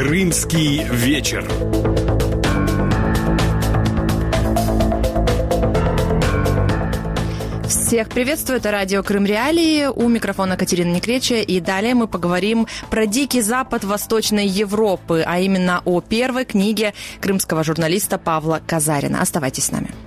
Крымский вечер. Всех приветствую, это радио Крым Реалии, у микрофона Катерина Некреча, и далее мы поговорим про Дикий Запад Восточной Европы, а именно о первой книге крымского журналиста Павла Казарина. Оставайтесь с нами.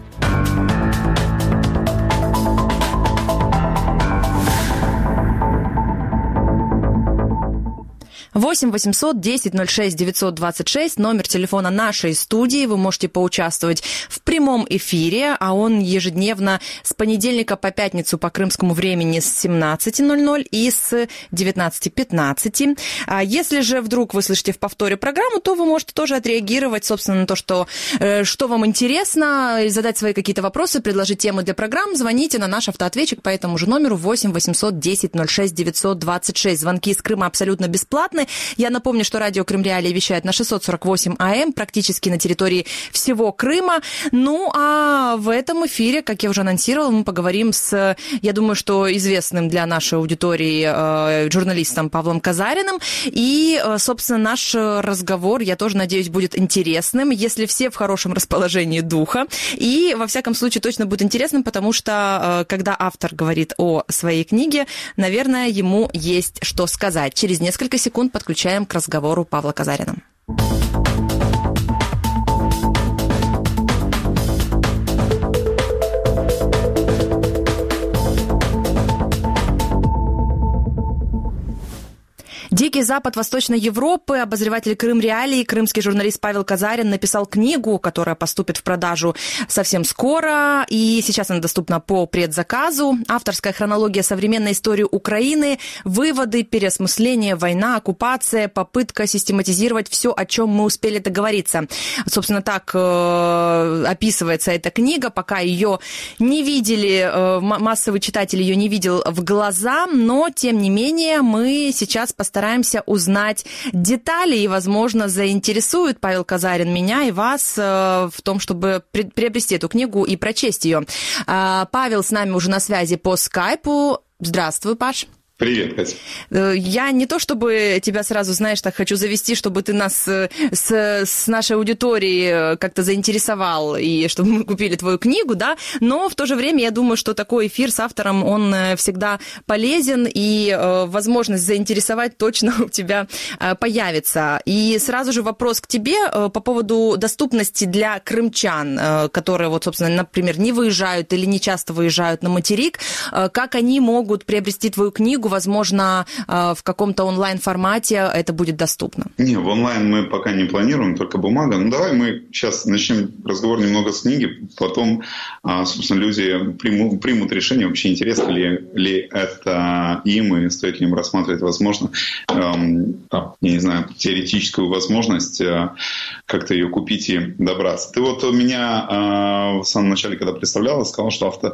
8 800 10 06 926, номер телефона нашей студии. Вы можете поучаствовать в прямом эфире, а он ежедневно с понедельника по пятницу по крымскому времени с 17:00 и с 19:15. А если же вдруг вы слышите в повторе программу, то вы можете тоже отреагировать, собственно, на то, что вам интересно, задать свои какие-то вопросы, предложить темы для программ. Звоните на наш автоответчик по этому же номеру 8 800 10 06 926. Звонки из Крыма абсолютно бесплатны. Я напомню, что радио Крым Реалии вещает на 648 АМ, практически на территории всего Крыма. Ну, а в этом эфире, как я уже анонсировала, мы поговорим с, я думаю, что известным для нашей аудитории журналистом Павлом Казариным. И, собственно, наш разговор, я тоже надеюсь, будет интересным, если все в хорошем расположении духа. И, во всяком случае, точно будет интересным, потому что, когда автор говорит о своей книге, наверное, ему есть что сказать. Через несколько секунд подключаем к разговору Павла Казарина. «Дикий Запад Восточной Европы», обозреватель Крым Реалии, крымский журналист Павел Казарин написал книгу, которая поступит в продажу совсем скоро, и сейчас она доступна по предзаказу. Авторская хронология современной истории Украины, выводы, переосмысление, война, оккупация, попытка систематизировать все, о чем мы успели договориться. Собственно, так описывается эта книга, пока ее не видели, массовый читатель ее не видел в глаза, но, тем не менее, мы сейчас постараемся узнать детали и, возможно, заинтересует Павел Казарин меня и вас в том, чтобы приобрести эту книгу и прочесть ее. Павел с нами уже на связи по скайпу. Здравствуй, Паш. Привет, Катя. Я не то чтобы тебя сразу, знаешь, так хочу завести, чтобы ты нас с нашей аудиторией как-то заинтересовал, и чтобы мы купили твою книгу, да, но в то же время я думаю, что такой эфир с автором, он всегда полезен, и возможность заинтересовать точно у тебя появится. И сразу же вопрос к тебе по поводу доступности для крымчан, которые, вот, собственно, например, не выезжают или не часто выезжают на материк, как они могут приобрести твою книгу. Возможно, в каком-то онлайн-формате это будет доступно? Не, в онлайн мы пока не планируем, только бумага. Ну, давай мы сейчас начнем разговор немного с книги, потом, собственно, люди примут решение, вообще интересно ли это им, и стоит ли им рассматривать, возможно, я не знаю, теоретическую возможность как-то ее купить и добраться. Ты вот у меня в самом начале, когда представляла, сказал, что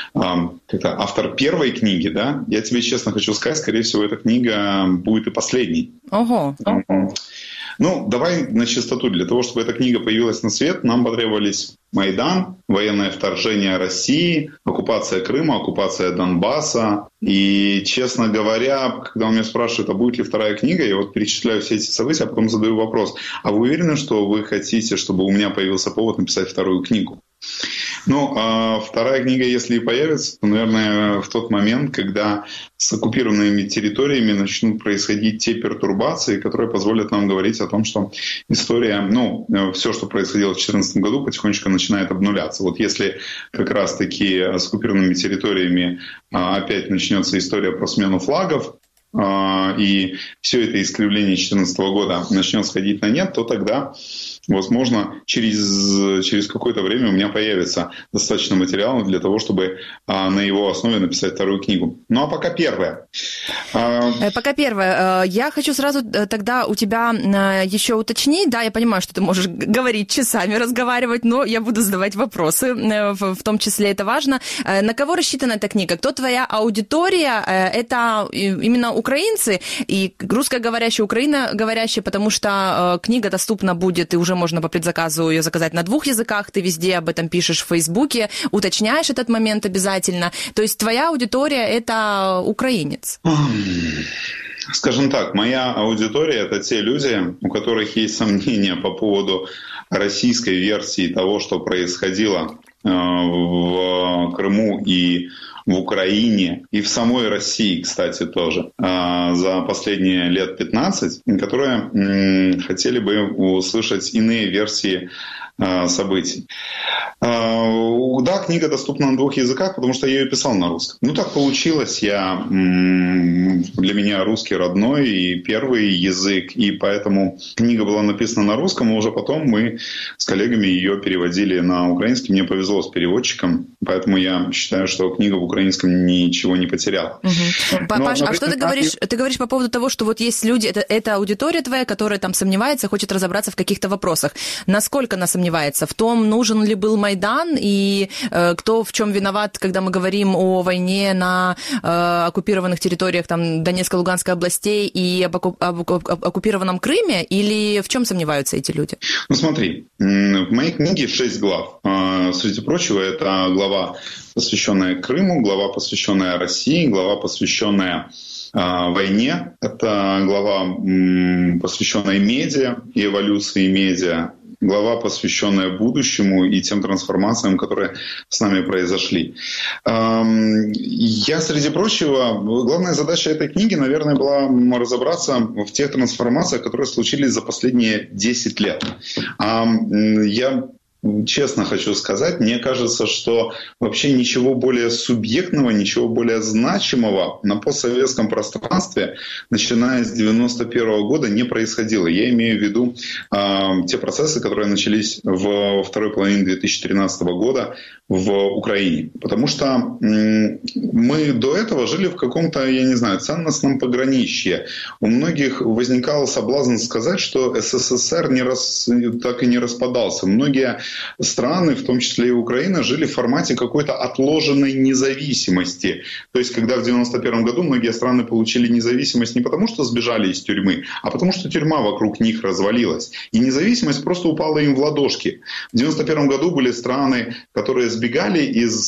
автор первой книги, да? Я тебе честно хочу сказать, скорее всего, эта книга будет и последней. Ого. Ну, давай на чистоту. Для того, чтобы эта книга появилась на свет, нам потребовались Майдан, военное вторжение России, оккупация Крыма, оккупация Донбасса. И, честно говоря, когда у меня спрашивают, а будет ли вторая книга, я вот перечисляю все эти события, а потом задаю вопрос. А вы уверены, что вы хотите, чтобы у меня появился повод написать вторую книгу? Ну, вторая книга, если и появится, то, наверное, в тот момент, когда с оккупированными территориями начнут происходить те пертурбации, которые позволят нам говорить о том, что история, все, что происходило в 2014 году, потихонечку начинает обнуляться. Вот если как раз-таки с оккупированными территориями опять начнется история про смену флагов, и все это искривление 2014 года начнет сходить на нет, то тогда, возможно, через какое-то время у меня появится достаточно материала для того, чтобы на его основе написать вторую книгу. Ну, а пока первая. Пока первая. Я хочу сразу тогда у тебя еще уточнить. Да, я понимаю, что ты можешь говорить часами, разговаривать, но я буду задавать вопросы, в том числе это важно. На кого рассчитана эта книга? Кто твоя аудитория? Это именно украинцы и русскоговорящие, украиноговорящие, потому что книга доступна будет, и уже можно по предзаказу ее заказать на 2 языках, ты везде об этом пишешь в Фейсбуке, уточняешь этот момент обязательно. То есть твоя аудитория – это украинец. Скажем так, моя аудитория — это те люди, у которых есть сомнения по поводу российской версии того, что происходило в Крыму и в Украине, и в самой России, кстати, тоже, за последние лет 15, которые хотели бы услышать иные версии событий. Да, книга доступна на 2 языках, потому что я ее писал на русском. Ну, так получилось. Для меня русский родной и первый язык, и поэтому книга была написана на русском, а уже потом мы с коллегами ее переводили на украинский. Мне повезло с переводчиком, поэтому я считаю, что книга в украинском ничего не потеряла. Паш, а что ты говоришь? Ты говоришь по поводу того, что вот есть люди, это аудитория твоя, которая там сомневается, хочет разобраться в каких-то вопросах. Насколько она сомневается в том, нужен ли был Майдан и кто в чем виноват, когда мы говорим о войне на оккупированных территориях там, Донецкой, Луганской областей и об оккупированном Крыме, или в чем сомневаются эти люди? Ну смотри, в моей книге 6 глав. Среди прочего, это глава, посвященная Крыму, глава, посвященная России, глава, посвященная войне, это глава, посвященная медиа и эволюции медиа, глава, посвященная будущему и тем трансформациям, которые с нами произошли. Я, среди прочего, главная задача этой книги, наверное, была разобраться в тех трансформациях, которые случились за последние 10 лет. Я честно хочу сказать, мне кажется, что вообще ничего более субъектного, ничего более значимого на постсоветском пространстве, начиная с 1991 года, не происходило. Я имею в виду те процессы, которые начались во второй половине 2013 года в Украине. Потому что мы до этого жили в каком-то, я не знаю, ценностном пограничье. У многих возникал соблазн сказать, что СССР так и не распадался. Многие страны, в том числе и Украина, жили в формате какой-то отложенной независимости. То есть, когда в 1991 году многие страны получили независимость не потому, что сбежали из тюрьмы, а потому, что тюрьма вокруг них развалилась. И независимость просто упала им в ладошки. В 1991 году были страны, которые сбегали из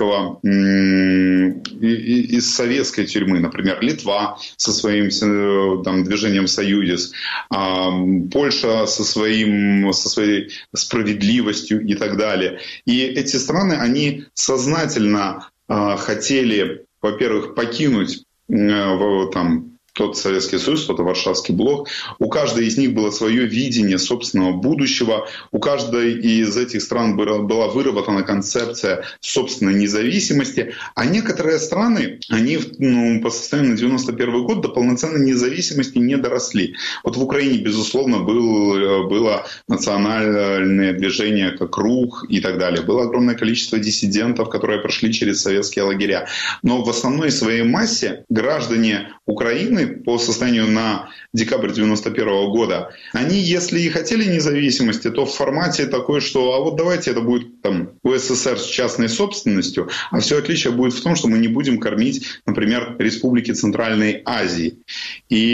советской тюрьмы. Например, Литва со своим там, движением «Союзис», Польша со своей справедливостью и так далее. И эти страны, они сознательно хотели, во-первых, покинуть тот Советский Союз, тот Варшавский блок. У каждой из них было свое видение собственного будущего. У каждой из этих стран была выработана концепция собственной независимости. А некоторые страны, они по состоянию на 1991 год до полноценной независимости не доросли. Вот в Украине, безусловно, было национальное движение как РУХ и так далее. Было огромное количество диссидентов, которые прошли через советские лагеря. Но в основной своей массе граждане Украины по состоянию на декабрь 1991 года, они, если и хотели независимости, то в формате такой, что а вот давайте это будет там УССР с частной собственностью, а все отличие будет в том, что мы не будем кормить, например, республики Центральной Азии. И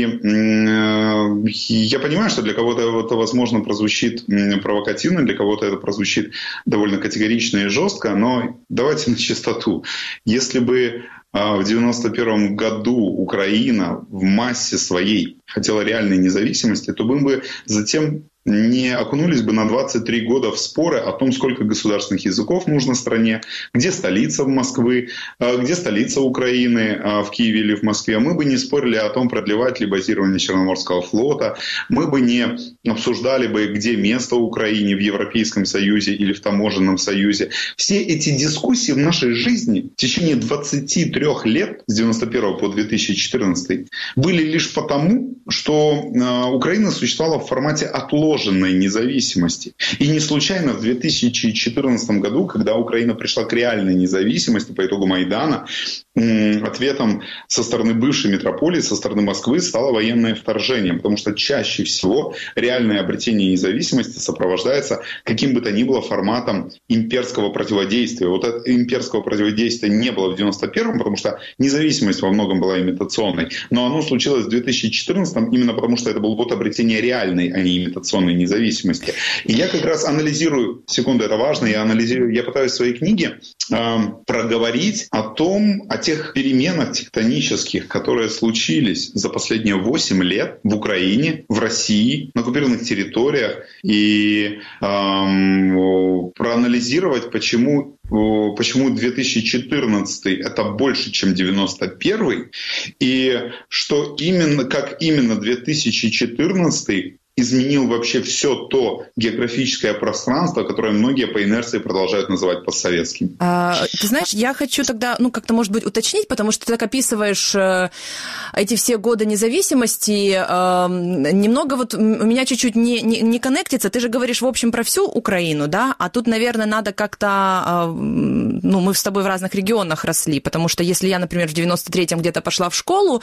я понимаю, что для кого-то это, возможно, прозвучит провокативно, для кого-то это прозвучит довольно категорично и жестко, но давайте на чистоту. Если бы в 1991 году Украина в массе своей хотела реальной независимости, то мы бы затем не окунулись бы на 23 года в споры о том, сколько государственных языков нужно стране, где столица Москвы, где столица Украины, в Киеве или в Москве. Мы бы не спорили о том, продлевать ли базирование Черноморского флота, мы бы не обсуждали бы, где место Украине в Европейском Союзе или в Таможенном Союзе. Все эти дискуссии в нашей жизни в течение 23 лет, с 1991 по 2014, были лишь потому, что Украина существовала в формате отложенной независимости. И не случайно в 2014 году, когда Украина пришла к реальной независимости по итогу Майдана, ответом со стороны бывшей метрополии, со стороны Москвы стало военное вторжение. Потому что чаще всего реальное обретение независимости сопровождается каким бы то ни было форматом имперского противодействия. Вот этого имперского противодействия не было в 91-м, потому что независимость во многом была имитационной. Но оно случилось в 2014-м именно потому, что это был год обретения реальной, а не имитационной независимости. И я как раз анализирую, секунду, это важно, я пытаюсь в своей книге проговорить о тех переменах тектонических, которые случились за последние 8 лет в Украине, в России, на оккупированных территориях, и проанализировать, почему 2014 это больше, чем 91, и как именно 2014 изменил вообще все то географическое пространство, которое многие по инерции продолжают называть постсоветским. Ты знаешь, я хочу тогда, как-то, может быть, уточнить, потому что ты так описываешь эти все годы независимости. Немного вот у меня чуть-чуть не коннектится. Ты же говоришь, в общем, про всю Украину, да? А тут, наверное, надо как-то... мы с тобой в разных регионах росли, потому что если я, например, в 93-м где-то пошла в школу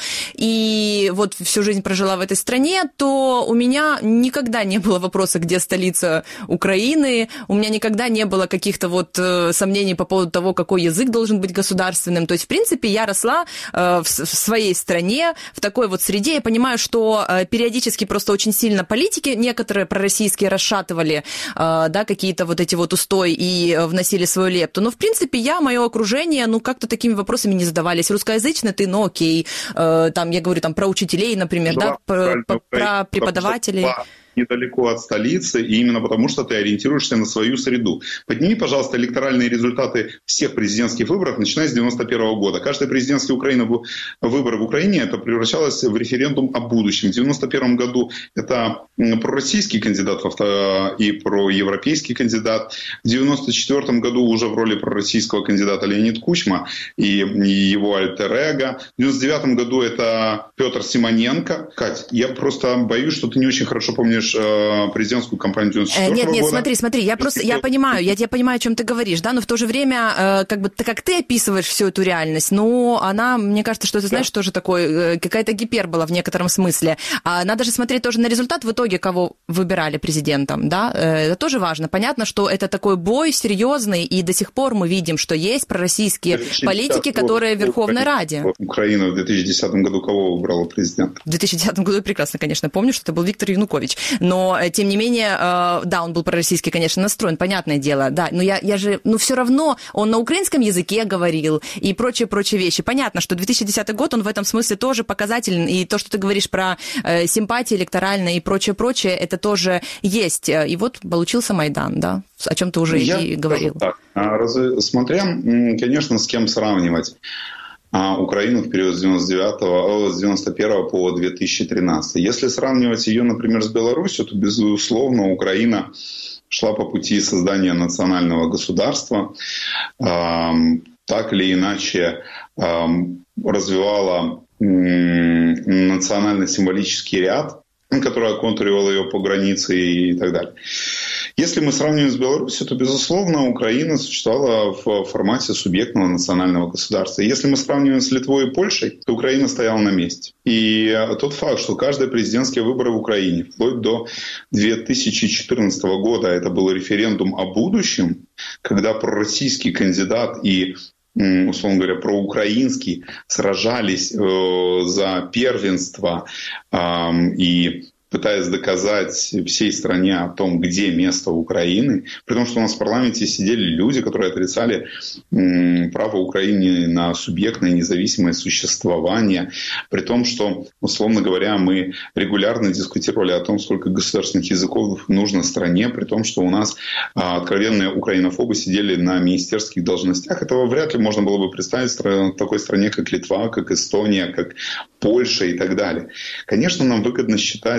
и вот всю жизнь прожила в этой стране, то у меня никогда не было вопроса, где столица Украины, у меня никогда не было каких-то вот сомнений по поводу того, какой язык должен быть государственным. То есть, в принципе, я росла в своей стране, в такой вот среде. Я понимаю, что периодически просто очень сильно политики некоторые пророссийские расшатывали, да, какие-то вот эти вот устои и вносили свою лепту. Но, в принципе, мое окружение, как-то такими вопросами не задавались. Русскоязычный ты, окей. Там, я говорю, про учителей, например, да, про преподавателей. Недалеко от столицы, и именно потому, что ты ориентируешься на свою среду. Подними, пожалуйста, электоральные результаты всех президентских выборов, начиная с 91 года. Каждый президентский выбор в Украине это превращалось в референдум о будущем. В 91 году это пророссийский кандидат и проевропейский кандидат. В 94 году уже в роли пророссийского кандидата Леонид Кучма и его альтер-эго. В 99 году это Петр Симоненко. Кать, я просто боюсь, что ты не очень хорошо помнишь президентскую кампанию 94 года. Нет, смотри, я понимаю, о чем ты говоришь, да, но в то же время, как ты описываешь всю эту реальность, она, мне кажется, что ты знаешь, тоже такой, какая-то гипербола в некотором смысле. Надо же смотреть тоже на результат в итоге, кого выбирали президентом, да, это тоже важно. Понятно, что это такой бой серьезный, и до сих пор мы видим, что есть пророссийские политики, которые в Верховной Раде. Украина в 2010 году кого выбрала президент? В 2010 году я прекрасно, конечно, помню, что это был Виктор Янукович. Но, тем не менее, да, он был пророссийский, конечно, настроен, понятное дело, да, но я же, все равно он на украинском языке говорил и прочие вещи. Понятно, что 2010 год, он в этом смысле тоже показателен, и то, что ты говоришь про симпатии электоральные и прочее, это тоже есть. И вот получился Майдан, да, о чем ты уже и говорил. Так. Смотря, конечно, с кем сравнивать. Украину в период с 91 по 2013. Если сравнивать ее, например, с Беларусью, то, безусловно, Украина шла по пути создания национального государства, так или иначе развивала национально-символический ряд, который оконтуривал ее по границе и так далее. Если мы сравниваем с Беларусью, то, безусловно, Украина существовала в формате субъектного национального государства. Если мы сравниваем с Литвой и Польшей, то Украина стояла на месте. И тот факт, что каждые президентские выборы в Украине, вплоть до 2014 года, это был референдум о будущем, когда пророссийский кандидат и, условно говоря, проукраинский сражались за первенство и пытаясь доказать всей стране о том, где место Украины, при том, что у нас в парламенте сидели люди, которые отрицали право Украины на субъектное независимое существование, при том, что, условно говоря, мы регулярно дискутировали о том, сколько государственных языков нужно стране, при том, что у нас откровенные украинофобы сидели на министерских должностях. Этого вряд ли можно было бы представить в такой стране, как Литва, как Эстония, как Польша и так далее. Конечно, нам выгодно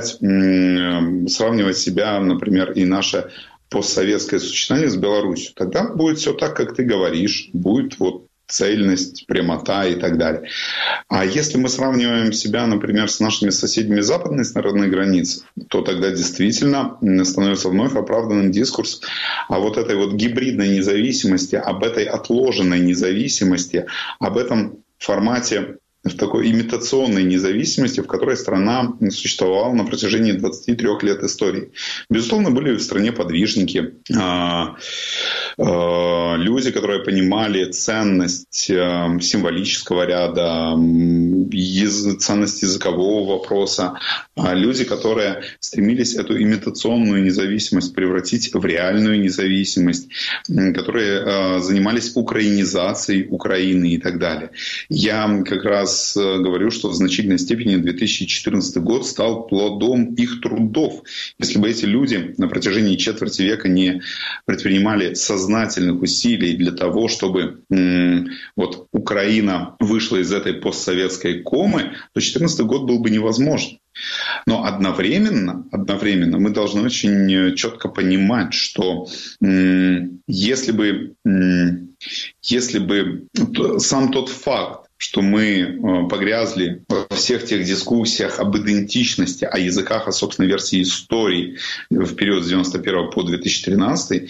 сравнивать себя, например, и наше постсоветское существование с Беларусью. Тогда будет все так, как ты говоришь, будет цельность, прямота и так далее. А если мы сравниваем себя, например, с нашими соседями западной стороны границы, то тогда действительно становится вновь оправданным дискурс о этой гибридной независимости, об этой отложенной независимости, об этом формате в такой имитационной независимости, в которой страна существовала на протяжении 23 лет истории. Безусловно, были в стране подвижники, люди, которые понимали ценность символического ряда, ценность языкового вопроса, люди, которые стремились эту имитационную независимость превратить в реальную независимость, которые занимались украинизацией Украины и так далее. Я как раз говорю, что в значительной степени 2014 год стал плодом их трудов. Если бы эти люди на протяжении четверти века не предпринимали сознательных усилий для того, чтобы вот Украина вышла из этой постсоветской комы, то 2014 год был бы невозможен. Но одновременно мы должны очень четко понимать, что если бы сам тот факт, что мы погрязли во всех тех дискуссиях об идентичности, о языках, о собственной версии истории в период с 1991 по 2013,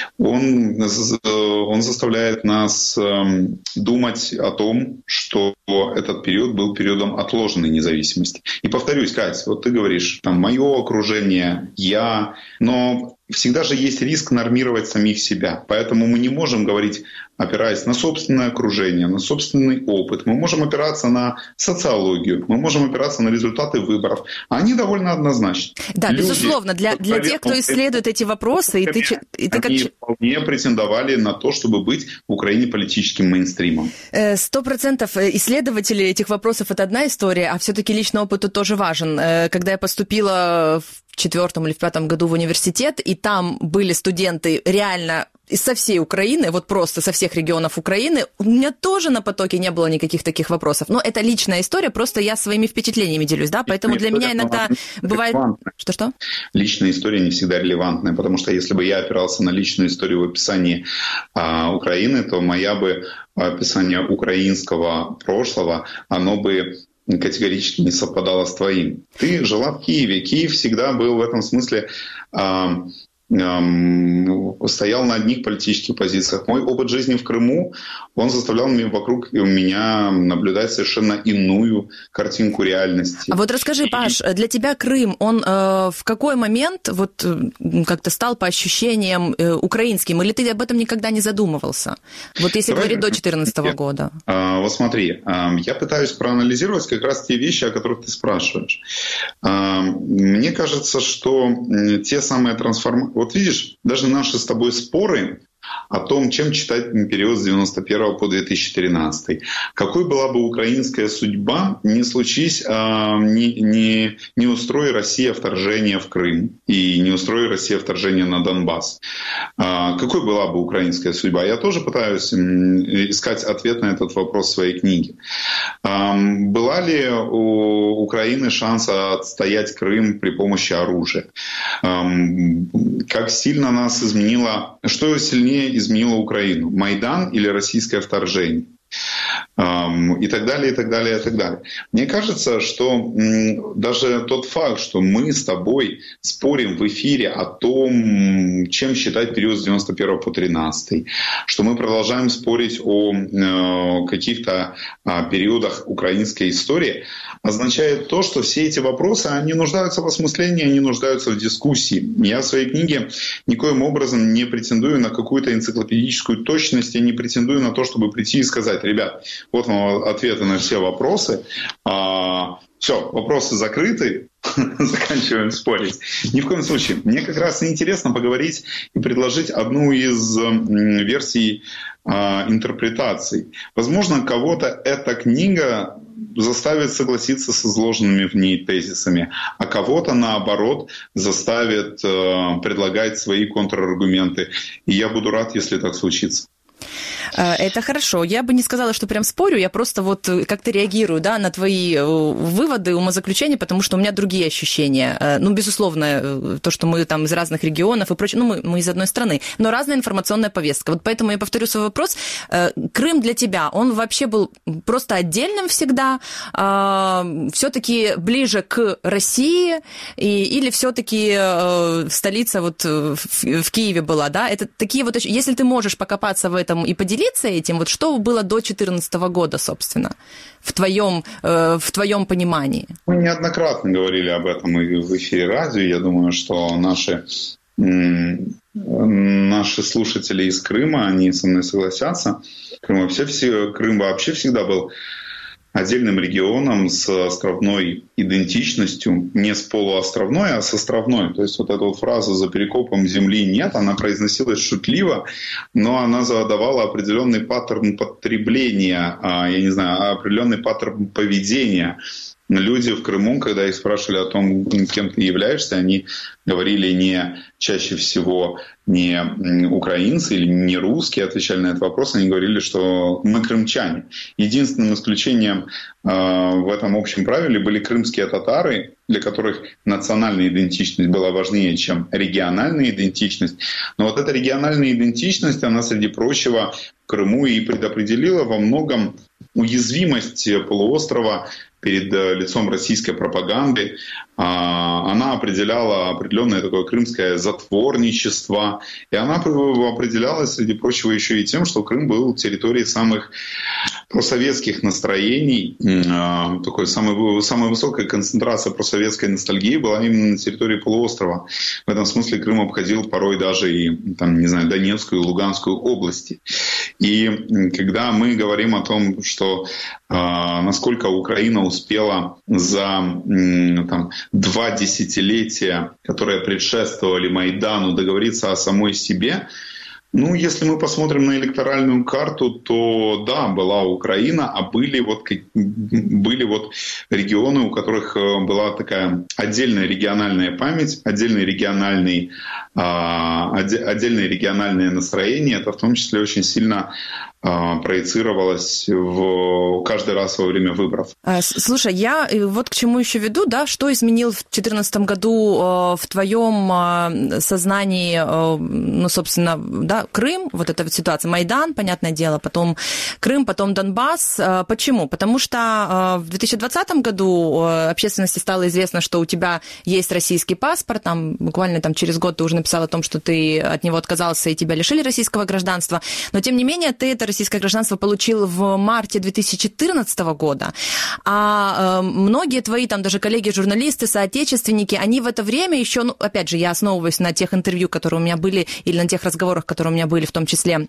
он заставляет нас думать о том, что этот период был периодом отложенной независимости. И повторюсь, Кать, вот ты говоришь, там, мое окружение, я, но всегда же есть риск нормировать самих себя. Поэтому мы не можем говорить, опираясь на собственное окружение, на собственный опыт. Мы можем опираться на социологию, мы можем опираться на результаты выборов. А они довольно однозначны. Да, люди, безусловно, для тех, кто исследует эти вопросы, они вполне претендовали на то, чтобы быть в Украине политическим мейнстримом. 100% исследователи этих вопросов — это одна история, а все-таки личный опыт тут тоже важен. Когда я поступила в 4-м или в 5-м году в университет, и там были студенты реально со всей Украины, вот просто со всех регионов Украины, у меня тоже на потоке не было никаких таких вопросов. Но это личная история, просто я своими впечатлениями делюсь, да, поэтому для меня иногда бывает... Что-что? Личная история не всегда релевантная, потому что если бы я опирался на личную историю в описании Украины, то моя бы описание украинского прошлого, оно бы категорически не совпадало с твоим. Ты жила в Киеве. Киев всегда был в этом смысле стоял на одних политических позициях. Мой опыт жизни в Крыму, он заставлял вокруг меня наблюдать совершенно иную картинку реальности. А вот расскажи, Паш, для тебя Крым, он в какой момент вот как-то стал по ощущениям украинским, или ты об этом никогда не задумывался? Вот если говорить до 2014 года. Вот смотри, я пытаюсь проанализировать как раз те вещи, о которых ты спрашиваешь. Мне кажется, что те самые трансформации... Вот видишь, даже наши с тобой споры о том, чем читать период с 91 по 2013. Какой была бы украинская судьба, не случись, не устрой Россия вторжение в Крым и не устрой Россия вторжение на Донбасс. Какой была бы украинская судьба? Я тоже пытаюсь искать ответ на этот вопрос в своей книге. Была ли у Украины шанс отстоять Крым при помощи оружия? Как сильно нас изменило, что сильнее изменило Украину? Майдан или российское вторжение? И так далее, и так далее, и так далее. Мне кажется, что даже тот факт, что мы с тобой спорим в эфире о том, чем считать период с 91 по 13, что мы продолжаем спорить о каких-то периодах украинской истории, означает то, что все эти вопросы, они нуждаются в осмыслении, они нуждаются в дискуссии. Я в своей книге никоим образом не претендую на какую-то энциклопедическую точность, я не претендую на то, чтобы прийти и сказать: ребят, вот вам ответы на все вопросы. Все, вопросы закрыты, заканчиваем спорить. Ни в коем случае. Мне как раз интересно поговорить и предложить одну из версий интерпретаций. Возможно, кого-то эта книга заставит согласиться с изложенными в ней тезисами, а кого-то, наоборот, заставит предлагать свои контраргументы. И я буду рад, если так случится. Это хорошо. Я бы не сказала, что прям спорю, я просто вот как-то реагирую, да, на твои выводы, умозаключения, потому что у меня другие ощущения. Ну, безусловно, то, что мы там из разных регионов и прочее, ну, мы из одной страны, но разная информационная повестка. Вот поэтому я повторю свой вопрос. Крым для тебя, он вообще был просто отдельным всегда, все-таки ближе к России, или все-таки столица вот в Киеве была, да? Это такие вот, если ты можешь покопаться в этом и поделиться этим, вот что было до 2014 года, собственно, в твоем понимании? Мы неоднократно говорили об этом и в эфире радио. Я думаю, что наши наши слушатели из Крыма, они со мной согласятся. Крым вообще всегда был отдельным регионом с островной идентичностью, не с полуостровной, а с островной. То есть вот эта вот фраза «за перекопом земли нет», она произносилась шутливо, но она задавала определенный паттерн потребления, определенный паттерн поведения. Люди в Крыму, когда их спрашивали о том, кем ты являешься, они говорили чаще всего не украинцы или не русские, отвечали на этот вопрос, они говорили, что мы крымчане. Единственным исключением в этом общем правиле были крымские татары, для которых национальная идентичность была важнее, чем региональная идентичность. Но вот эта региональная идентичность, она, среди прочего, в Крыму и предопределила во многом уязвимость полуострова перед лицом российской пропаганды. Она определяла определенное такое крымское затворничество. И она определялась, среди прочего, еще и тем, что Крым был территорией самых просоветских настроений. Такой самая высокая концентрация просоветской ностальгии была именно на территории полуострова. В этом смысле Крым обходил порой даже и Донецкую и Луганскую области. И когда мы говорим о том, что насколько Украина успела за 2 десятилетия, которые предшествовали Майдану, договориться о самой себе, если мы посмотрим на электоральную карту, то да, была Украина, а были регионы, у которых была такая отдельная региональная память, отдельное региональное настроение. Это в том числе очень сильно проецировалось каждый раз во время выборов. Слушай, я вот к чему еще веду, да, что изменил в 2014 году в твоем сознании, собственно, да, Крым, вот эта вот ситуация, Майдан, понятное дело, потом Крым, потом Донбасс. Почему? Потому что в 2020 году общественности стало известно, что у тебя есть российский паспорт, буквально через год ты уже написал о том, что ты от него отказался и тебя лишили российского гражданства, но тем не менее ты это российское гражданство получил в марте 2014 года, а многие твои даже коллеги-журналисты, соотечественники, они в это время еще, опять же, я основываюсь на тех интервью, которые у меня были, или на тех разговорах, которые у меня были, в том числе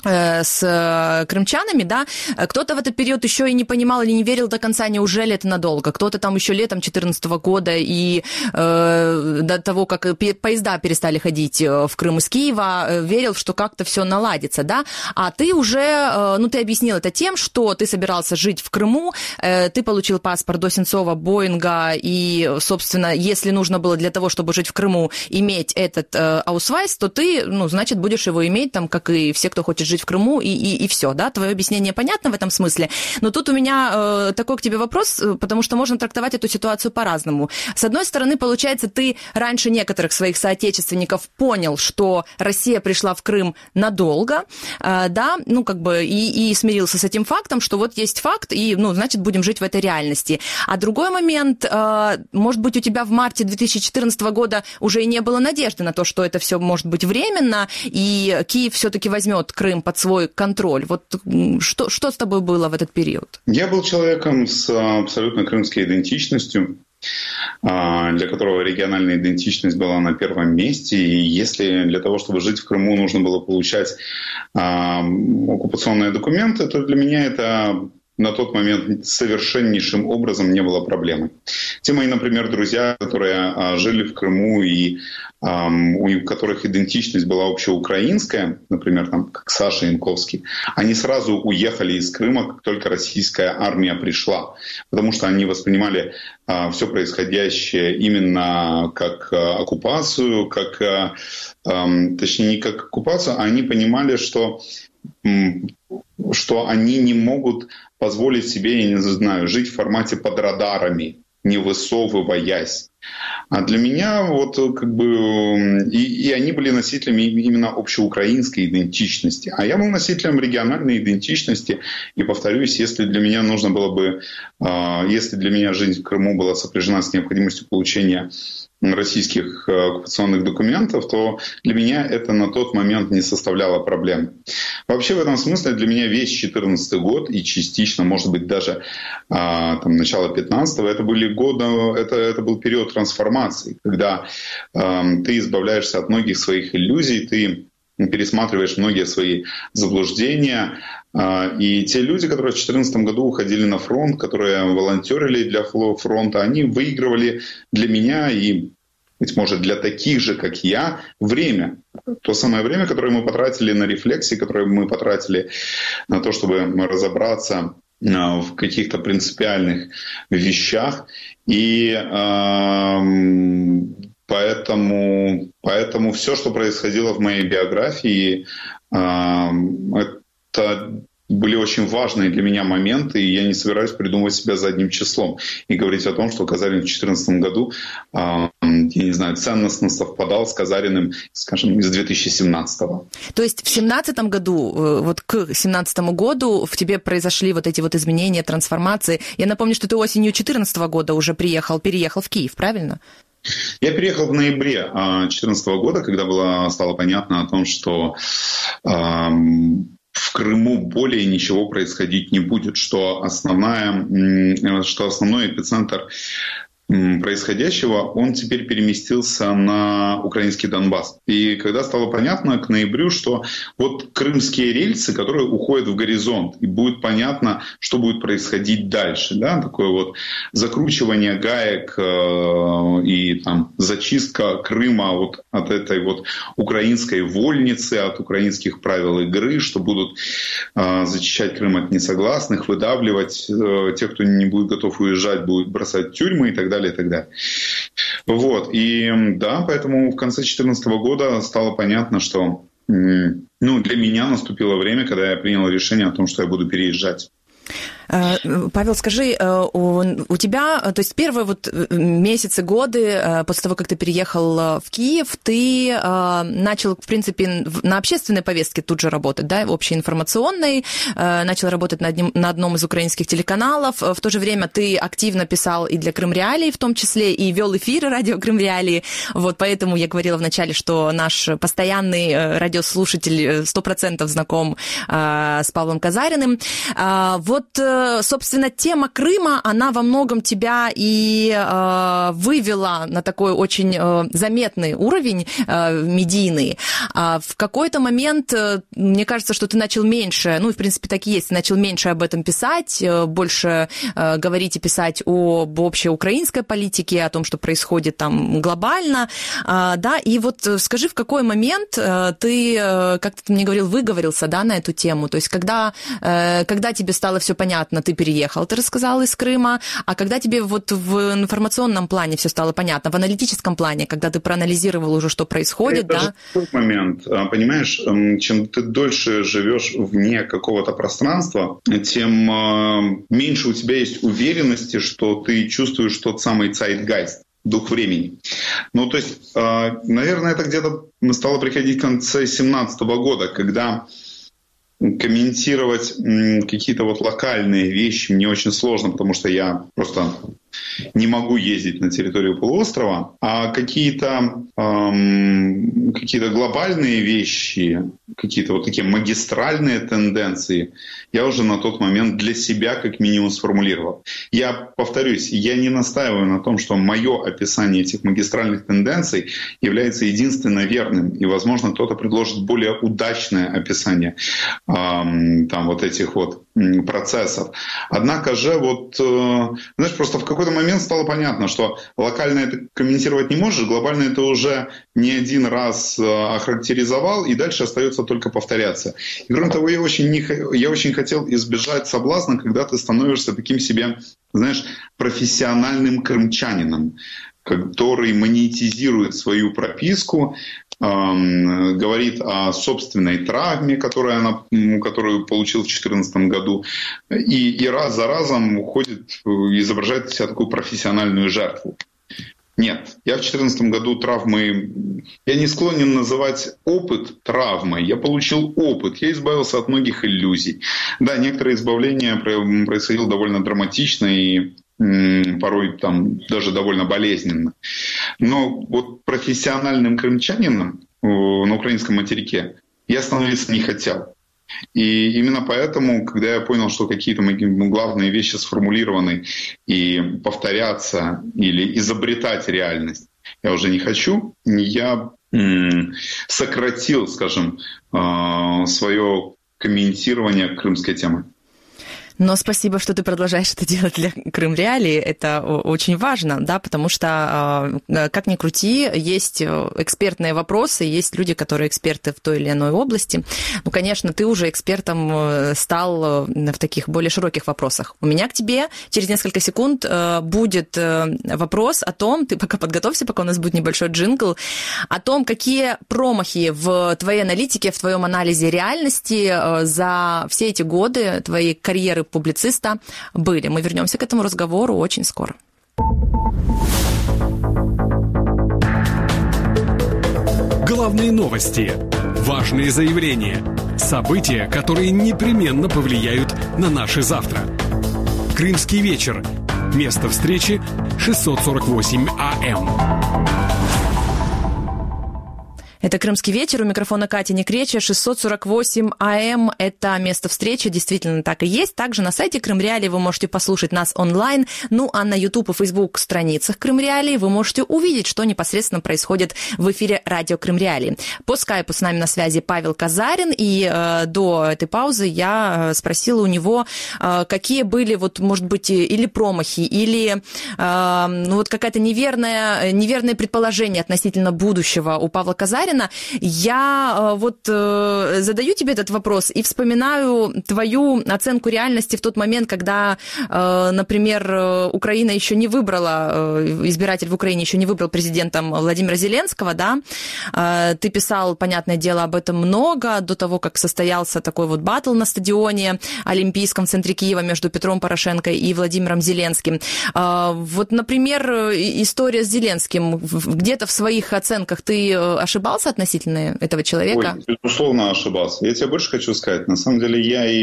с крымчанами, да, кто-то в этот период еще и не понимал или не верил до конца, неужели это надолго, кто-то еще летом 2014 года и до того, как поезда перестали ходить в Крым из Киева, верил, что как-то все наладится, да, а ты уже, ты объяснил это тем, что ты собирался жить в Крыму, ты получил паспорт до Сенцова, Боинга, и, собственно, если нужно было для того, чтобы жить в Крыму, иметь этот аусвайс, то ты, значит, будешь его иметь, как и все, кто хочет жить в Крыму, и все, да? Твое объяснение понятно в этом смысле. Но тут у меня такой к тебе вопрос, потому что можно трактовать эту ситуацию по-разному. С одной стороны, получается, ты раньше некоторых своих соотечественников понял, что Россия пришла в Крым надолго, да, и смирился с этим фактом, что вот есть факт, и, значит, будем жить в этой реальности. А другой момент, может быть, у тебя в марте 2014 года уже и не было надежды на то, что это все может быть временно, и Киев все-таки возьмет Крым под свой контроль. Вот что с тобой было в этот период? Я был человеком с абсолютно крымской идентичностью, для которого региональная идентичность была на первом месте. И если для того, чтобы жить в Крыму, нужно было получать оккупационные документы, то для меня это на тот момент совершеннейшим образом не было проблемой. Те мои, например, друзья, которые жили в Крыму и у которых идентичность была общеукраинская, например, как Саша Янковский, они сразу уехали из Крыма, как только российская армия пришла, потому что они воспринимали все происходящее именно как оккупацию, точнее не как оккупацию, а они понимали, что они не могут позволить себе, я не знаю, жить в формате под радарами, не высовываясь. А для меня и они были носителями именно общеукраинской идентичности. А я был носителем региональной идентичности. И повторюсь, если для меня жизнь в Крыму была сопряжена с необходимостью получения российских оккупационных документов, то для меня это на тот момент не составляло проблем. Вообще в этом смысле для меня весь 2014 год и частично, может быть, даже начало 2015-го, это был период период трансформации, когда ты избавляешься от многих своих иллюзий, ты пересматриваешь многие свои заблуждения. И те люди, которые в 2014 году уходили на фронт, которые волонтерили для фронта, они выигрывали для меня и, быть может, для таких же, как я, время. То самое время, которое мы потратили на рефлексии, которое мы потратили на то, чтобы разобраться в каких-то принципиальных вещах. И поэтому все, что происходило в моей биографии, это были очень важные для меня моменты, и я не собираюсь придумывать себя задним числом и говорить о том, что Казарин в 2014 году, я не знаю, ценностно совпадал с Казариным, скажем, из 2017-го. То есть в 2017 году, вот к 2017 году в тебе произошли вот эти вот изменения, трансформации. Я напомню, что ты осенью 2014 года уже переехал в Киев, правильно? Я переехал в ноябре 2014 года, когда стало понятно о том, что в Крыму более ничего происходить не будет, что основной эпицентр происходящего, он теперь переместился на украинский Донбасс. И когда стало понятно к ноябрю, что вот крымские рельсы, которые уходят в горизонт, и будет понятно, что будет происходить дальше. Да? Такое вот закручивание гаек и там, зачистка Крыма вот от этой вот украинской вольницы, от украинских правил игры, что будут зачищать Крым от несогласных, выдавливать тех, кто не будет готов уезжать, будут бросать в тюрьмы и так далее. И так далее. Вот. И да, поэтому в конце 2014 года стало понятно, что для меня наступило время, когда я принял решение о том, что я буду переезжать. Павел, скажи, у тебя, то есть первые вот месяцы, годы после того, как ты переехал в Киев, ты начал, в принципе, на общественной повестке тут же работать, да, общеинформационной, начал работать на одном из украинских телеканалов, в то же время ты активно писал и для Крым Реалии, в том числе, и вел эфиры радио Крым Реалии, вот поэтому я говорила вначале, что наш постоянный радиослушатель 100% знаком с Павлом Казариным. Вот, собственно, тема Крыма, она во многом тебя и вывела на такой очень заметный уровень медийный. В какой-то момент, мне кажется, что ты начал меньше, в принципе, так и есть, ты начал меньше об этом писать, больше говорить и писать об общеукраинской политике, о том, что происходит там глобально, да, и вот скажи, в какой момент ты, как ты мне говорил, выговорился, да, на эту тему, то есть когда тебе стало все понятно, ты переехал, ты рассказал, из Крыма, а когда тебе вот в информационном плане все стало понятно, в аналитическом плане, когда ты проанализировал уже, что происходит, это да? Тот момент, понимаешь, чем ты дольше живешь вне какого-то пространства, тем меньше у тебя есть уверенности, что ты чувствуешь тот самый zeitgeist, дух времени. То есть, наверное, это где-то стало приходить в конце 2017 года, когда комментировать какие-то вот локальные вещи мне очень сложно, потому что я просто не могу ездить на территорию полуострова, а какие-то глобальные вещи, какие-то вот такие магистральные тенденции я уже на тот момент для себя как минимум сформулировал. Я повторюсь, я не настаиваю на том, что мое описание этих магистральных тенденций является единственно верным, и, возможно, кто-то предложит более удачное описание вот этих вот процессов. Однако же знаешь, просто в какой-то момент стало понятно, что локально это комментировать не можешь, глобально это уже не один раз охарактеризовал, и дальше остается только повторяться. И кроме того, я очень хотел избежать соблазна, когда ты становишься таким себе, знаешь, профессиональным крымчанином, который монетизирует свою прописку, говорит о собственной травме, которую получил в 2014 году, и раз за разом уходит, изображает из себя такую профессиональную жертву. Нет, я в 2014 году травмы... Я не склонен называть опыт травмой. Я получил опыт, я избавился от многих иллюзий. Да, некоторые избавления происходило довольно драматично и порой там даже довольно болезненно. Но вот профессиональным крымчанином на украинском материке я становиться не хотел. И именно поэтому, когда я понял, что какие-то главные вещи сформулированы, и повторяться или изобретать реальность я уже не хочу, я сократил, скажем, свое комментирование крымской темы. Но спасибо, что ты продолжаешь это делать для Крым Реалии. Это очень важно, да, потому что, как ни крути, есть экспертные вопросы, есть люди, которые эксперты в той или иной области. Ну, конечно, ты уже экспертом стал в таких более широких вопросах. У меня к тебе через несколько секунд будет вопрос о том, ты пока подготовься, пока у нас будет небольшой джингл, о том, какие промахи в твоей аналитике, в твоем анализе реальности за все эти годы твоей карьеры публициста были. Мы вернемся к этому разговору очень скоро. Главные новости, важные заявления, события, которые непременно повлияют на наше завтра. Крымский вечер. Место встречи 648 АМ. Это «Крымский вечер», у микрофона Катя Некреча, 648 АМ, это место встречи, действительно так и есть. Также на сайте Крым Реалии вы можете послушать нас онлайн, ну а на YouTube и Facebook страницах Крым Реалии вы можете увидеть, что непосредственно происходит в эфире радио Крым Реалии. По скайпу с нами на связи Павел Казарин, и до этой паузы я спросила у него, какие были, вот, может быть, или промахи, или ну, вот какое-то неверное предположение относительно будущего у Павла Казарина. Я вот задаю тебе этот вопрос и вспоминаю твою оценку реальности в тот момент, когда, например, Украина еще не выбрала, избиратель в Украине еще не выбрал президентом Владимира Зеленского, да? Ты писал, понятное дело, об этом много до того, как состоялся такой вот баттл на стадионе Олимпийском в центре Киева между Петром Порошенко и Владимиром Зеленским. Вот, например, история с Зеленским. Где-то в своих оценках ты ошибался относительно этого человека? Ой, безусловно, ошибался. Я тебе больше хочу сказать. На самом деле,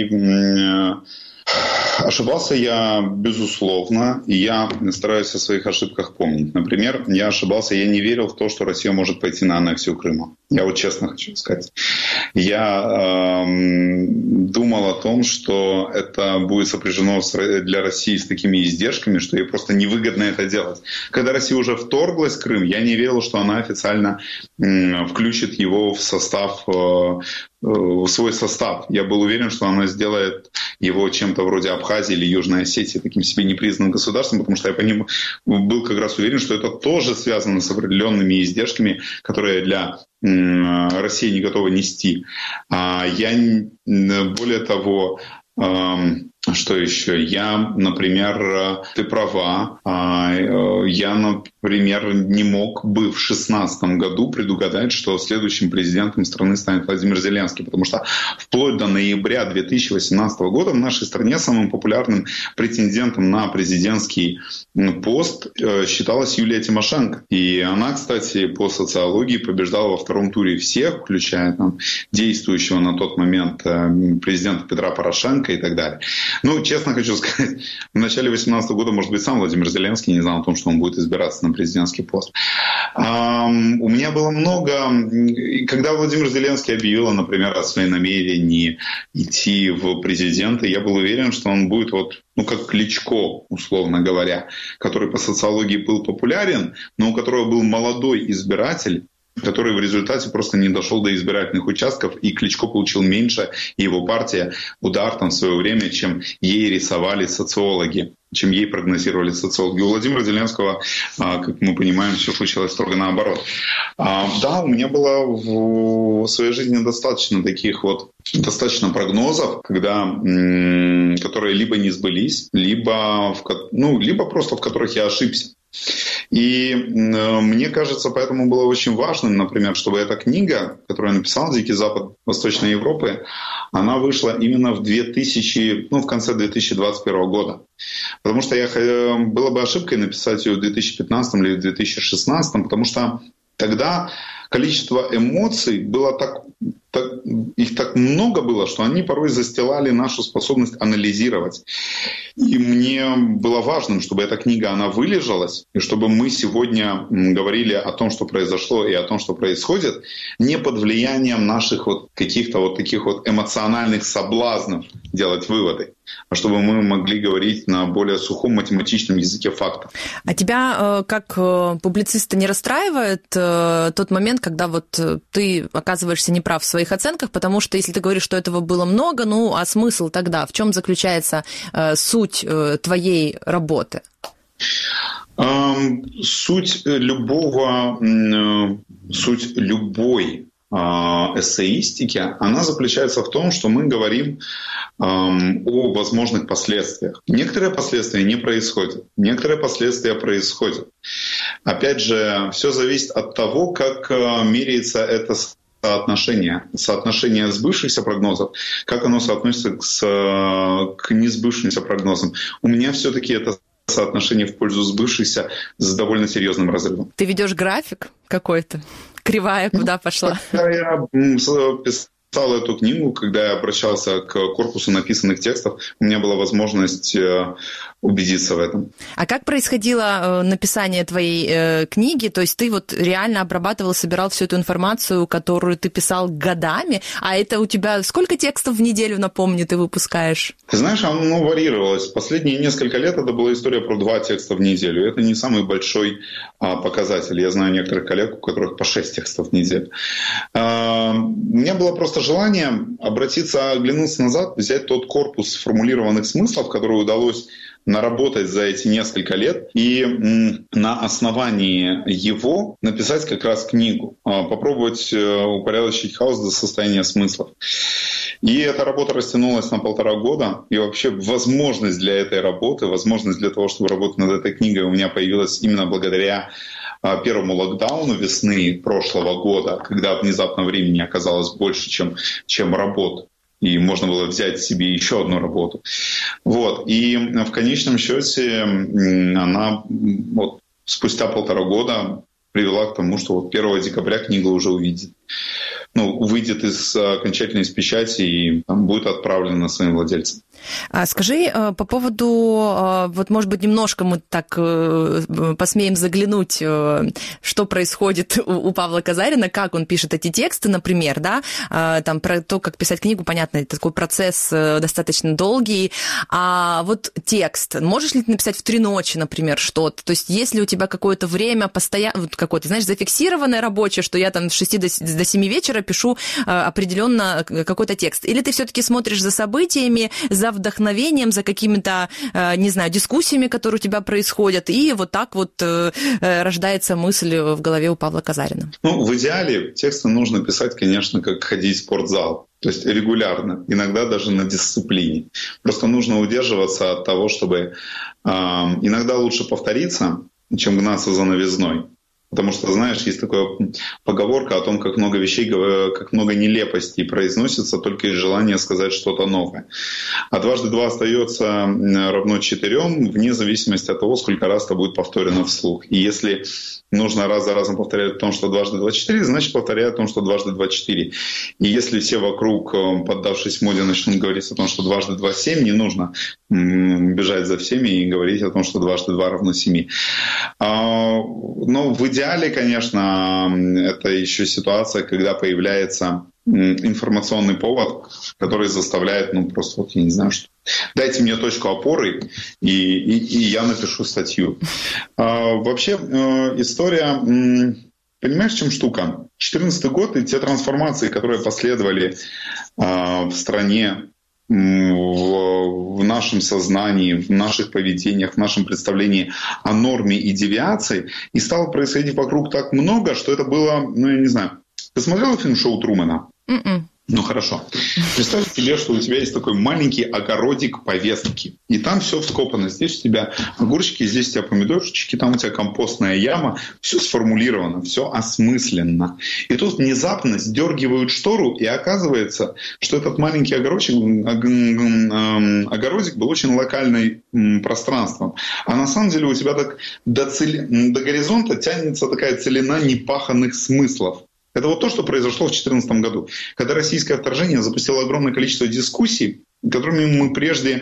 ошибался я, безусловно, и я стараюсь о своих ошибках помнить. Например, я ошибался, я не верил в то, что Россия может пойти на аннексию Крыма. Я вот честно хочу сказать. Я думал о том, что это будет сопряжено для России с такими издержками, что ей просто невыгодно это делать. Когда Россия уже вторглась в Крым, я не верил, что она официально включит его в свой состав. Я был уверен, что она сделает его чем-то вроде Абхазии или Южной Осетии, таким себе непризнанным государством, потому что я по ним был как раз уверен, что это тоже связано с определенными издержками, которые для России не готова нести. Более того, что еще? Я, например, ты права, я, например, не мог бы в 2016 году предугадать, что следующим президентом страны станет Владимир Зеленский, потому что вплоть до ноября 2018 года в нашей стране самым популярным претендентом на президентский пост считалась Юлия Тимошенко. И она, кстати, по социологии побеждала во втором туре всех, включая действующего на тот момент президента Петра Порошенко и так далее. Ну, честно хочу сказать, в начале 2018 года, может быть, сам Владимир Зеленский не знал о том, что он будет избираться на президентский пост. У меня было много... Когда Владимир Зеленский объявил, например, о своем намерении идти в президенты, я был уверен, что он будет как Кличко, условно говоря, который по социологии был популярен, но у которого был молодой избиратель, который в результате просто не дошел до избирательных участков, и Кличко получил меньше, и его партия удар в свое время, чем ей рисовали социологи, чем ей прогнозировали социологи. У Владимира Зеленского, как мы понимаем, все случилось строго наоборот. Да, у меня было в своей жизни достаточно прогнозов, которые либо не сбылись, либо просто в которых я ошибся. И мне кажется, поэтому было очень важно, например, чтобы эта книга, которую я написал «Дикий Запад Восточной Европы», она вышла именно в конце 2021 года. Потому что было бы ошибкой написать ее в 2015 или в 2016, потому что тогда количество эмоций было их так много было, что они порой застилали нашу способность анализировать. И мне было важным, чтобы эта книга, она вылежалась, и чтобы мы сегодня говорили о том, что произошло и о том, что происходит, не под влиянием наших вот каких-то вот таких вот эмоциональных соблазнов делать выводы, а чтобы мы могли говорить на более сухом математичном языке фактов. А тебя как публициста не расстраивает тот момент, когда вот ты оказываешься неправ в своих оценках, потому что если ты говоришь, что этого было много, а смысл тогда? В чем заключается суть твоей работы? Суть любой эссеистики, она заключается в том, что мы говорим о возможных последствиях. Некоторые последствия не происходят, некоторые последствия происходят. Опять же, все зависит от того, как меряется это соотношение сбывшихся прогнозов, как оно соотносится к несбывшимся прогнозам. У меня все-таки это соотношение в пользу сбывшихся с довольно серьезным разрывом. Ты ведешь график какой-то? Кривая куда пошла? Я писал эту книгу, когда я обращался к корпусу написанных текстов, у меня была возможность убедиться в этом. А как происходило написание твоей книги? То есть ты вот реально обрабатывал, собирал всю эту информацию, которую ты писал годами, а это у тебя сколько текстов в неделю, напомни, ты выпускаешь? Ты знаешь, оно варьировалось. Последние несколько лет это была история про 2 текста в неделю. Это не самый большой показатель. Я знаю некоторых коллег, у которых по 6 текстов в неделю. У меня было просто желание оглянуться назад, взять тот корпус сформулированных смыслов, который удалось наработать за эти несколько лет, и на основании его написать как раз книгу, попробовать упорядочить хаос до состояния смыслов. И эта работа растянулась на 1,5 года, и вообще возможность для этой работы, возможность для того, чтобы работать над этой книгой, у меня появилась именно благодаря первому локдауну весны прошлого года, когда внезапно времени оказалось больше, чем работы. И можно было взять себе еще одну работу. Вот. И в конечном счете она спустя 1,5 года привела к тому, что 1 декабря книга уже выйдет окончательно из печати и будет отправлена своим владельцам. Скажи по поводу, может быть, немножко мы так посмеем заглянуть, что происходит у Павла Казарина, как он пишет эти тексты, например, да, там про то, как писать книгу, понятно, это такой процесс достаточно долгий, а вот текст, можешь ли ты написать в 3 ночи, например, что-то, то есть есть ли у тебя какое-то время постоянно, какое-то, знаешь, зафиксированное рабочее, что я там с 6 до 7 вечера пишу определенно какой-то текст, или ты все-таки смотришь за событиями, за вдохновением, за какими-то, не знаю, дискуссиями, которые у тебя происходят, и вот так вот рождается мысль в голове у Павла Казарина? В идеале тексты нужно писать, конечно, как ходить в спортзал. То есть регулярно, иногда даже на дисциплине. Просто нужно удерживаться от того, чтобы иногда лучше повториться, чем гнаться за новизной. Потому что, знаешь, есть такая поговорка о том, как много вещей, как много нелепостей произносится только из желания сказать что-то новое. А 2 × 2 остается равно 4, вне зависимости от того, сколько раз это будет повторено вслух. И если нужно раз за разом повторять о том, что 2 × 2 = 4, значит, повторяй о том, что 2 × 2 = 4. И если все вокруг, поддавшись моде, начнут говорить о том, что 2 × 2 = 7, не нужно бежать за всеми и говорить о том, что 2 × 2 = 7. Но в идеале, конечно, это еще ситуация, когда появляется информационный повод, который заставляет, просто я не знаю, что дайте мне точку опоры, и я напишу статью. Вообще история, понимаешь, в чем штука? 2014 год и те трансформации, которые последовали в стране, в нашем сознании, в наших поведениях, в нашем представлении о норме и девиации, и стало происходить вокруг так много, что это было, я не знаю. Ты смотрела фильм «Шоу Трумэна»? Хорошо. Представь себе, что у тебя есть такой маленький огородик повестки. И там все вскопано. Здесь у тебя огурчики, здесь у тебя помидорчики, там у тебя компостная яма. Все сформулировано, все осмысленно. И тут внезапно сдергивают штору, и оказывается, что этот маленький огородик был очень локальным пространством. А на самом деле у тебя так до горизонта тянется такая целина непаханных смыслов. Это вот то, что произошло в 2014 году, когда российское вторжение запустило огромное количество дискуссий, которыми мы прежде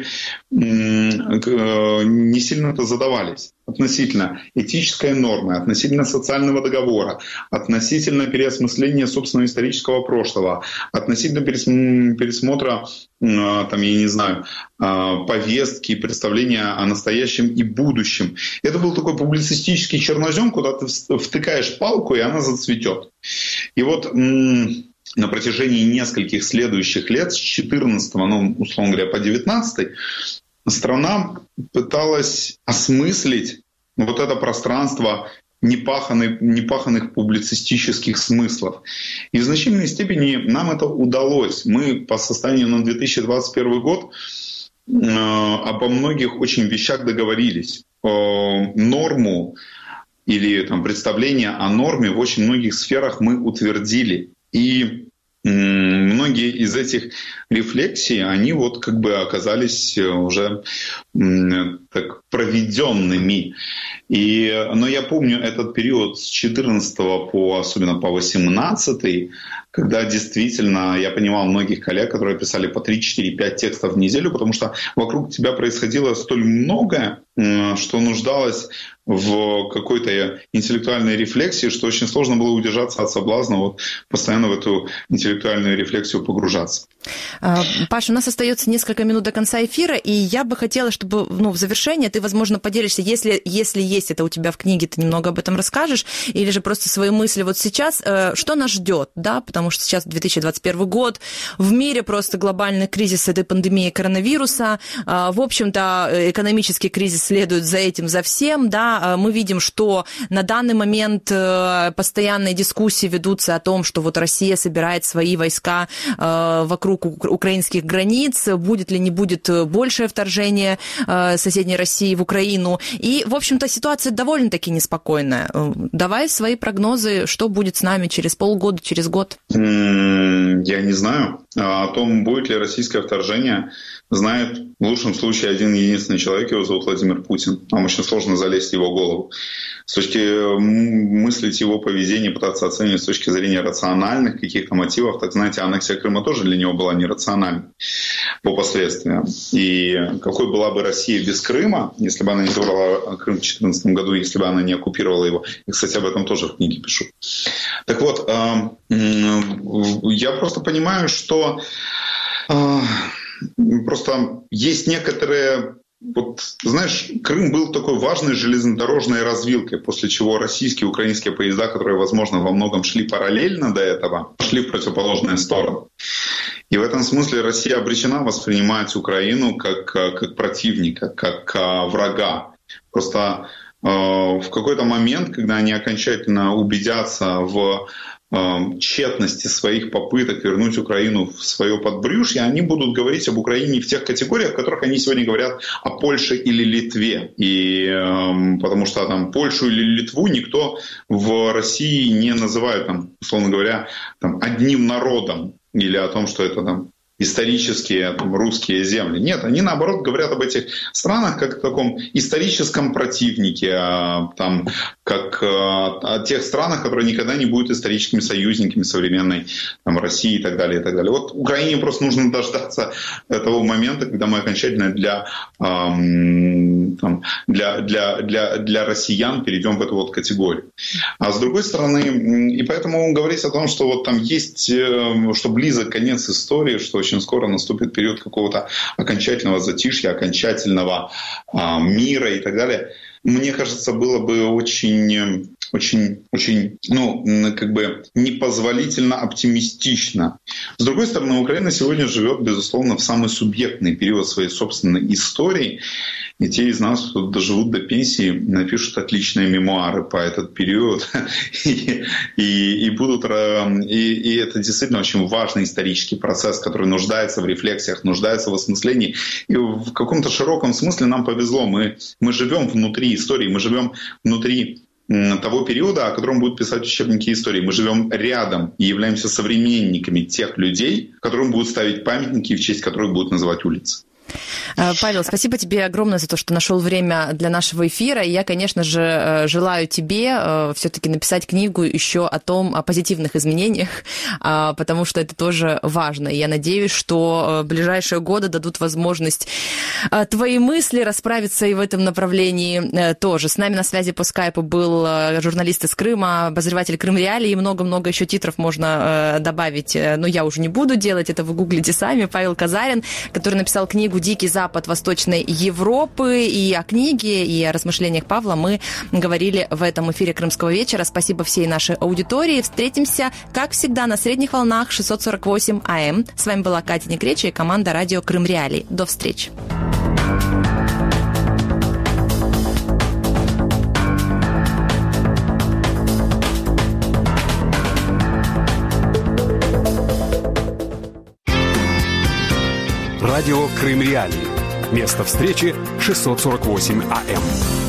не сильно-то задавались. Относительно этической нормы, относительно социального договора, относительно переосмысления собственного исторического прошлого, относительно пересмотра, там, я не знаю, повестки, представления о настоящем и будущем. Это был такой публицистический чернозем, куда ты втыкаешь палку, и она зацветет. И вот на протяжении нескольких следующих лет, с 14, ну, условно говоря, по 19, страна пыталась осмыслить вот это пространство непаханных публицистических смыслов. И в значительной степени нам это удалось. Мы по состоянию на 2021 год обо многих очень вещах договорились. Норму или там, представление о норме в очень многих сферах мы утвердили. И многие из этих рефлексий, они вот как бы оказались уже так проведенными. Но я помню этот период с 14 особенно по 18, когда действительно я понимал многих коллег, которые писали по 3, 4, 5 текстов в неделю, потому что вокруг тебя происходило столь многое, что нуждалось в какой-то интеллектуальной рефлексии, что очень сложно было удержаться от соблазна вот постоянно в эту интеллектуальную рефлексию погружаться. Паша, у нас остается несколько минут до конца эфира, и я бы хотела, чтобы в завершение ты, возможно, поделишься, если есть это у тебя в книге, ты немного об этом расскажешь, или же просто свои мысли вот сейчас, что нас ждет, да, потому что сейчас 2021 год, в мире просто глобальный кризис этой пандемии коронавируса, в общем-то, экономический кризис следует за этим, за всем, да, мы видим, что на данный момент постоянные дискуссии ведутся о том, что вот Россия собирает свои войска вокруг украинских границ, будет ли не будет большее вторжение соседней России в Украину. И, в общем-то, ситуация довольно-таки неспокойная. Давай свои прогнозы, что будет с нами через полгода, через год. Я не знаю. О том, будет ли российское вторжение, знает в лучшем случае один единственный человек, его зовут Владимир Путин. Нам очень сложно залезть в его голову. С точки мыслить его поведение, пытаться оценивать с точки зрения рациональных каких-то мотивов, так знаете, аннексия Крыма тоже для него была нерациональной по последствиям. И какой была бы Россия без Крыма, если бы она не забрала Крым в 2014 году, если бы она не оккупировала его. И, кстати, об этом тоже в книге пишу. Так вот, я просто понимаю, что просто есть некоторые... Вот, знаешь, Крым был такой важной железнодорожной развилкой, после чего российские и украинские поезда, которые, возможно, во многом шли параллельно до этого, шли в противоположные стороны. И в этом смысле Россия обречена воспринимать Украину как противника, как врага. Просто в какой-то момент, когда они окончательно убедятся в тщетности своих попыток вернуть Украину в свое подбрюшье, они будут говорить об Украине в тех категориях, в которых они сегодня говорят о Польше или Литве. И потому что там Польшу или Литву никто в России не называет, там, условно говоря, там, одним народом или о том, что это там исторические там, русские земли. Нет, они наоборот говорят об этих странах как о таком историческом противнике, там, как о тех странах, которые никогда не будут историческими союзниками современной там, России и так далее, и так далее. Вот Украине просто нужно дождаться того момента, когда мы окончательно для россиян перейдем в эту вот категорию. А с другой стороны, и поэтому говорить о том, что вот там есть, что близок конец истории, что очень скоро наступит период какого-то окончательного затишья, окончательного мира и так далее, мне кажется, было бы очень, как бы непозволительно оптимистично. С другой стороны, Украина сегодня живет, безусловно, в самый субъектный период своей собственной истории. И те из нас, кто доживут до пенсии, напишут отличные мемуары по этот период. И это действительно очень важный исторический процесс, который нуждается в рефлексиях, нуждается в осмыслении. И в каком-то широком смысле нам повезло. Мы живем внутри истории, мы живем внутри того периода, о котором будут писать учебники истории. Мы живем рядом и являемся современниками тех людей, которым будут ставить памятники, в честь которых будут называть улицы. Павел, спасибо тебе огромное за то, что нашел время для нашего эфира. И я, конечно же, желаю тебе все-таки написать книгу еще о позитивных изменениях, потому что это тоже важно. И я надеюсь, что ближайшие годы дадут возможность твои мысли расправиться и в этом направлении тоже. С нами на связи по скайпу был журналист из Крыма, обозреватель Крым Реалии, и много-много еще титров можно добавить, но я уже не буду делать, это вы гуглите сами. Павел Казарин, который написал книгу «Дикий Запад Восточной Европы», и о книге, и о размышлениях Павла мы говорили в этом эфире Крымского вечера. Спасибо всей нашей аудитории. Встретимся, как всегда, на средних волнах 648 АМ. С вами была Катя Некреча и команда радио Крым Реалии. До встречи. Радио Крым Реалии. Место встречи 648 АМ.